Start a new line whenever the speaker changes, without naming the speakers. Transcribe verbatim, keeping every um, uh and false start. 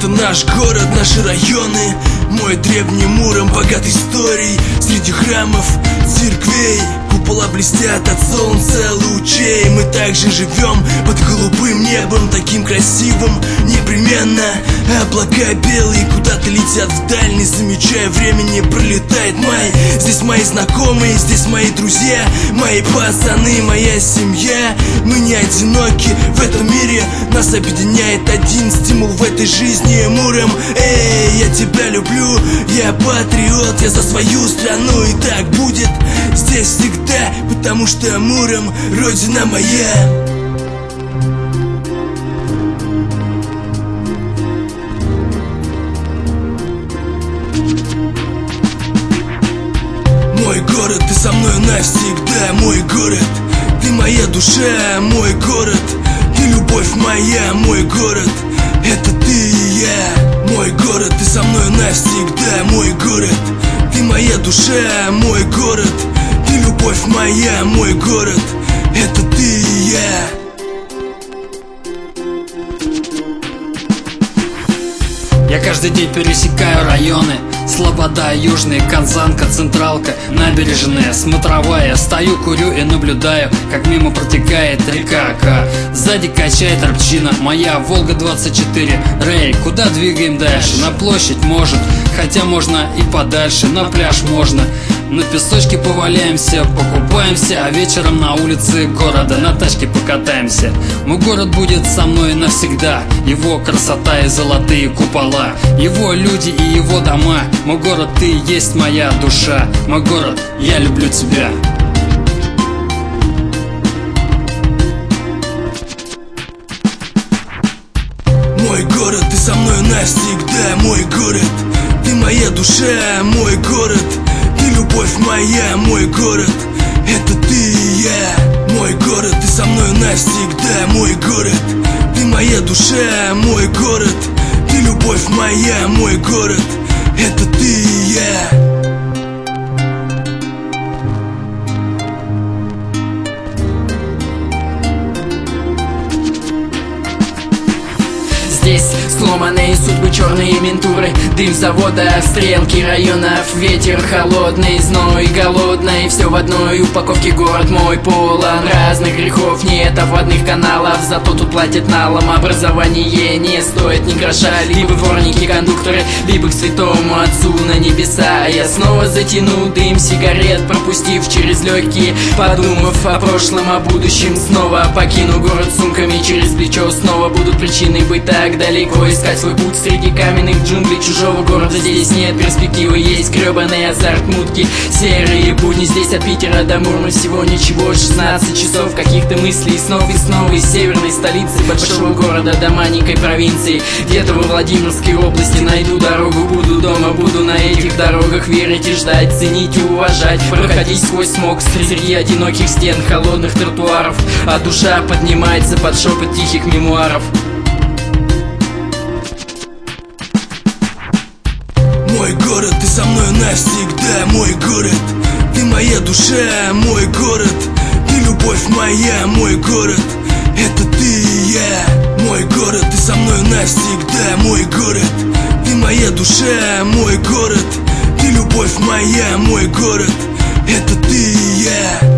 Это наш город, наши районы, мой древний Муром, богат историей. Среди храмов, церквей купола блестят от солнца лучей. Мы также живем под голубым небом, таким красивым, непременно. Облака белые куда-то летят вдаль, не замечая времени, пролетает май. Здесь мои знакомые, здесь мои друзья, мои пацаны, моя семья. Мы не одиноки в этом мире, нас объединяет один стимул в этой жизни. Муром, эй, я тебя люблю, я патриот, я за свою страну, и так будет здесь всегда, потому что Муром — родина моя. Мой город, ты со мной навсегда, мой город, ты моя душа, мой город, ты любовь моя, мой город, это ты и я. Мой город, ты со мной навсегда, мой город, ты моя душа, мой город, ты любовь моя, мой город, это ты и я.
Я каждый день пересекаю районы: Слобода, Южный, Казанка, Централка, Набережная, Смотровая. Стою, курю и наблюдаю, как мимо протекает река Ока. Сзади качает рыбчина моя Волга двадцать четыре. Рэй, куда двигаем дальше? На площадь, может, хотя можно и подальше. На пляж можно, на песочке поваляемся, покупаемся, а вечером на улице города на тачке покатаемся. Мой город будет со мной навсегда, его красота и золотые купола, его люди и его дома. Мой город, ты есть моя душа, мой город, я люблю тебя.
Мой город, ты со мной навсегда, мой город, ты моя душа, мой город, ты любовь моя, мой город, это ты и я. Мой город, ты со мной навсегда, мой город, ты моя душа, мой город, ты любовь моя, мой город, это ты и я.
Здесь сломанные судьбы, черные ментуры, дым завода, стрелки районов, ветер холодный, зной голодный. Все в одной упаковке, город мой полон разных грехов. Нет обводных каналов, зато тут платят налом. Образование не стоит ни гроша. Либо дворники, кондукторы, либо к святому отцу на небеса. Я снова затяну дым сигарет, пропустив через легкие, подумав о прошлом, о будущем. Снова покину город сумками через плечо. Снова будут причины быть так далеко, искать свой путь среди каменных джунглей чужого города. Здесь нет перспективы, есть гребаный азарт, мутки, серые будни. Здесь от Питера до Мурма всего ничего, шестнадцать часов каких-то мыслей, снов и снов из северной столицы большого города до маленькой провинции. Где-то во Владимирской области найду дорогу, буду дома, буду на этих дорогах верить и ждать, ценить и уважать, проходить сквозь смог среди одиноких стен, холодных тротуаров, а душа поднимается под шепот тихих мемуаров.
Мой город, ты со мной навсегда, мой город, ты моя душа, мой город, ты любовь моя, мой город, это ты и я. Мой город, ты со мной навсегда, мой город, ты моя душа, мой город, ты любовь моя, мой город, это ты и я.